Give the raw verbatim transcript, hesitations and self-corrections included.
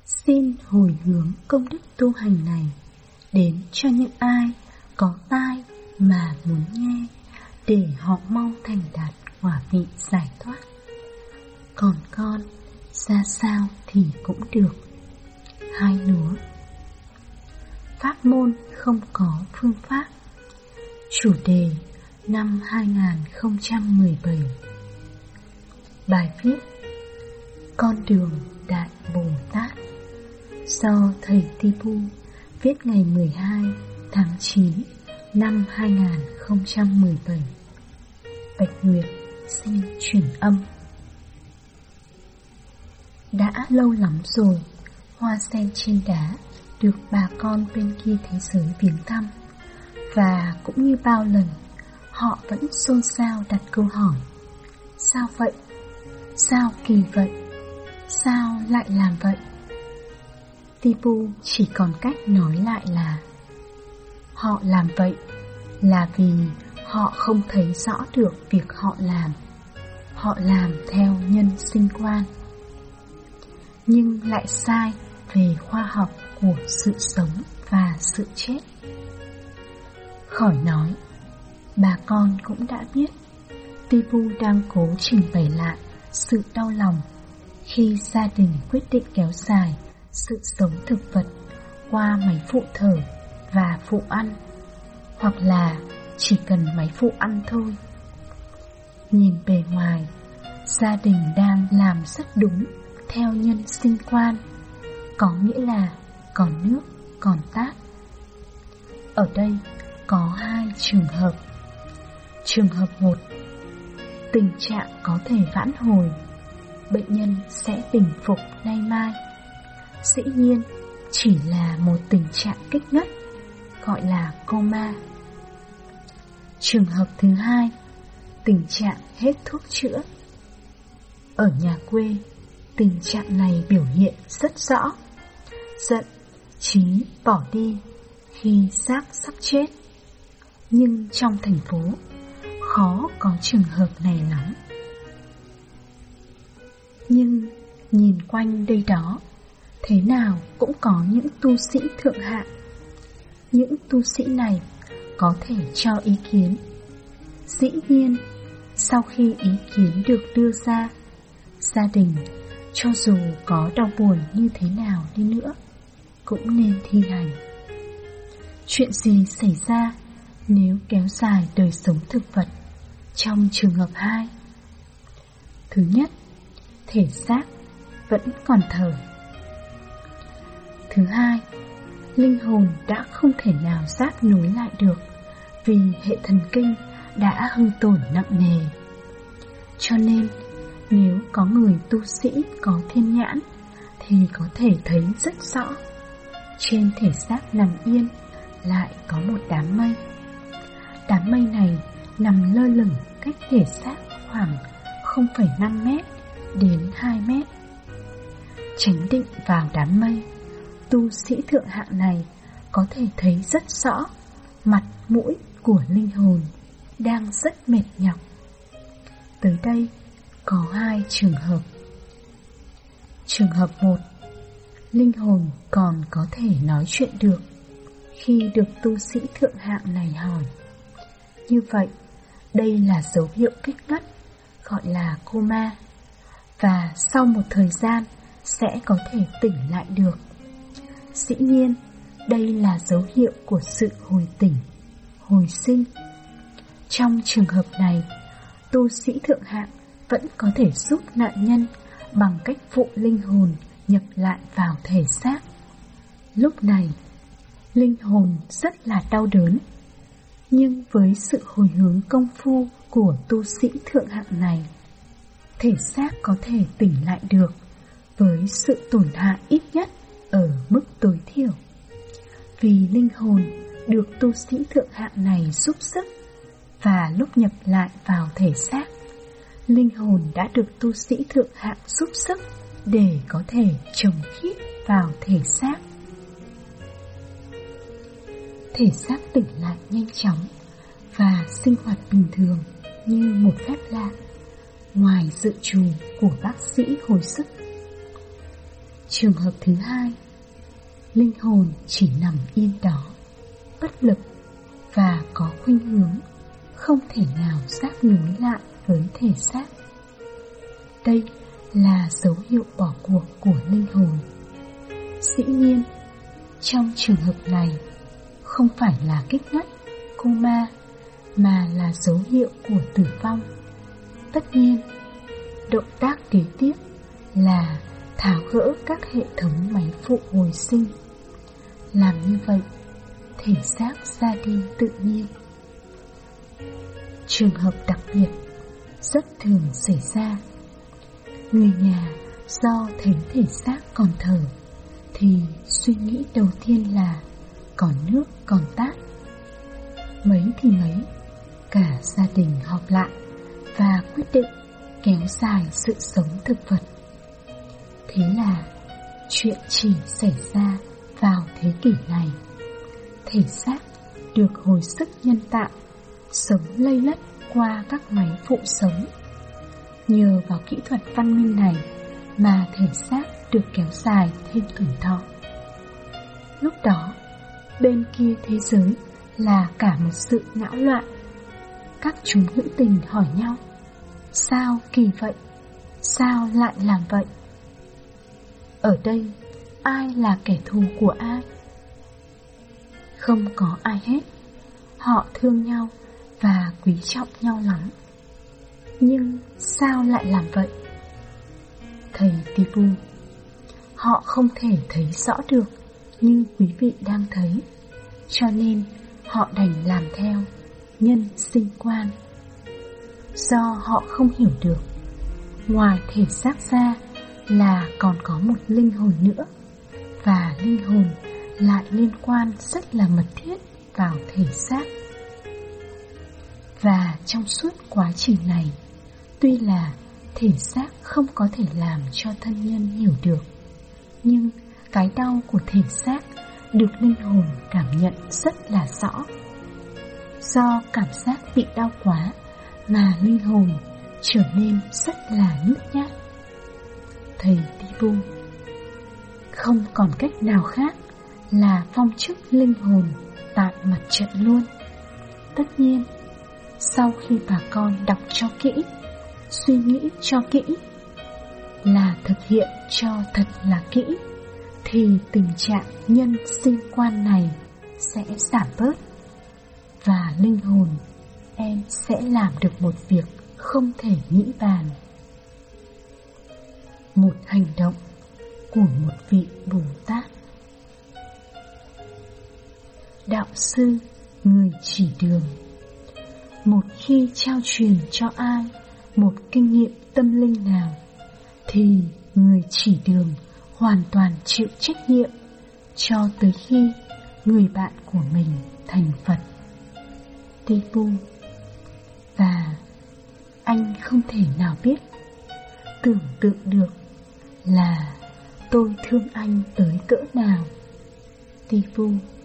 Xin hồi hướng công đức tu hành này đến cho những ai có tai mà muốn nghe, để họ mau thành đạt quả vị giải thoát. Còn con, ra sao thì cũng được. Hai lúa. Pháp môn không có phương pháp. Chủ đề năm hai không một bảy. Bài viết Con đường Đại Bồ Tát, do thầy Tipu viết ngày mười hai tháng chín năm hai không một bảy. Bạch Nguyệt xin chuyển âm. Đã lâu lắm rồi, hoa sen trên đá được bà con bên kia thế giới viếng thăm, và cũng như bao lần, họ vẫn xôn xao đặt câu hỏi: sao vậy? Sao kỳ vậy? Sao lại làm vậy? Tipu chỉ còn cách nói lại là: họ làm vậy là vì họ không thấy rõ được việc họ làm. Họ làm theo nhân sinh quan, nhưng lại sai về khoa học của sự sống và sự chết. Khỏi nói, bà con cũng đã biết Tipu đang cố trình bày lại sự đau lòng khi gia đình quyết định kéo dài sự sống thực vật qua máy phụ thở và phụ ăn, hoặc là chỉ cần máy phụ ăn thôi. Nhìn bề ngoài, gia đình đang làm rất đúng theo nhân sinh quan, có nghĩa là còn nước, còn tát. Ở đây có hai trường hợp. Trường hợp một, tình trạng có thể vãn hồi, bệnh nhân sẽ bình phục nay mai. Dĩ nhiên, chỉ là một tình trạng kích ngất, gọi là coma. Trường hợp thứ hai, tình trạng hết thuốc chữa. Ở nhà quê, tình trạng này biểu hiện rất rõ: giận, trí bỏ đi khi xác sắp chết. Nhưng trong thành phố, khó có trường hợp này lắm. Nhưng nhìn quanh đây đó, thế nào cũng có những tu sĩ thượng hạng. Những tu sĩ này có thể cho ý kiến. Dĩ nhiên, sau khi ý kiến được đưa ra, gia đình cho dù có đau buồn như thế nào đi nữa cũng nên thi hành. Chuyện gì xảy ra nếu kéo dài đời sống thực vật trong trường hợp hai? Thứ nhất, thể xác vẫn còn thở. Thứ hai, linh hồn đã không thể nào giáp nối lại được vì hệ thần kinh đã hư tổn nặng nề. Cho nên, nếu có người tu sĩ có thiên nhãn thì có thể thấy rất rõ, trên thể xác nằm yên lại có một đám mây. Đám mây này nằm lơ lửng cách thể xác khoảng không phẩy năm mét đến hai mét. Chánh định vào đám mây, tu sĩ thượng hạng này có thể thấy rất rõ mặt mũi của linh hồn đang rất mệt nhọc. Tới đây có hai trường hợp. Trường hợp một, linh hồn còn có thể nói chuyện được khi được tu sĩ thượng hạng này hỏi. Như vậy, đây là dấu hiệu kích ngất, gọi là coma, và sau một thời gian sẽ có thể tỉnh lại được. Dĩ nhiên, đây là dấu hiệu của sự hồi tỉnh, hồi sinh. Trong trường hợp này, tu sĩ thượng hạng vẫn có thể giúp nạn nhân bằng cách phụ linh hồn nhập lại vào thể xác. Lúc này, linh hồn rất là đau đớn, nhưng với sự hồi hướng công phu của tu sĩ thượng hạng này, thể xác có thể tỉnh lại được với sự tổn hại ít nhất ở mức tối thiểu. Vì linh hồn được tu sĩ thượng hạng này giúp sức, và lúc nhập lại vào thể xác, linh hồn đã được tu sĩ thượng hạng giúp sức để có thể trồng khít vào thể xác. Thể xác tỉnh lại nhanh chóng và sinh hoạt bình thường như một phép lạ, ngoài dự trù của bác sĩ hồi sức. Trường hợp thứ hai, linh hồn chỉ nằm yên đó, bất lực và có khuynh hướng không thể nào giáp nối lại với thể xác. Đây là dấu hiệu bỏ cuộc của linh hồn. Dĩ nhiên, trong trường hợp này không phải là kích ngất, coma, mà là dấu hiệu của tử vong. Tất nhiên, động tác kế tiếp là tháo gỡ các hệ thống máy phụ hồi sinh. Làm như vậy, thể xác ra đi tự nhiên. Trường hợp đặc biệt rất thường xảy ra. Người nhà do thấy thể xác còn thở thì suy nghĩ đầu tiên là còn nước còn tát. Mấy thì mấy, cả gia đình họp lại và quyết định kéo dài sự sống thực vật. Thế là chuyện chỉ xảy ra vào thế kỷ này. Thể xác được hồi sức nhân tạo, sống lây lất qua các máy phụ sống. Nhờ vào kỹ thuật văn minh này mà thể xác được kéo dài thêm tuổi thọ. Lúc đó, bên kia thế giới là cả một sự não loạn. Các chúng hữu tình hỏi nhau, sao kỳ vậy? Sao lại làm vậy? Ở đây, ai là kẻ thù của ai? Không có ai hết. Họ thương nhau và quý trọng nhau lắm. Nhưng sao lại làm vậy? Thầy Tipu, họ không thể thấy rõ được như quý vị đang thấy, cho nên họ đành làm theo nhân sinh quan. Do họ không hiểu được, ngoài thể xác ra là còn có một linh hồn nữa, và linh hồn lại liên quan rất là mật thiết vào thể xác. Và trong suốt quá trình này, tuy là thể xác không có thể làm cho thân nhân hiểu được, nhưng cái đau của thể xác được linh hồn cảm nhận rất là rõ. Do cảm giác bị đau quá mà linh hồn trở nên rất là nhút nhát. Thầy Tipu, không còn cách nào khác là phong chức linh hồn tại mặt trận luôn. Tất nhiên, sau khi bà con đọc cho kỹ, suy nghĩ cho kỹ, là thực hiện cho thật là kỹ, thì tình trạng nhân sinh quan này sẽ giảm bớt. Và linh hồn em sẽ làm được một việc không thể nghĩ bàn. Một hành động của một vị Bồ Tát. Đạo sư, người chỉ đường. Một khi trao truyền cho ai một kinh nghiệm tâm linh nào, thì người chỉ đường hoàn toàn chịu trách nhiệm cho tới khi người bạn của mình thành Phật. Tipu, và anh không thể nào biết, tưởng tượng được là tôi thương anh tới cỡ nào. Tipu,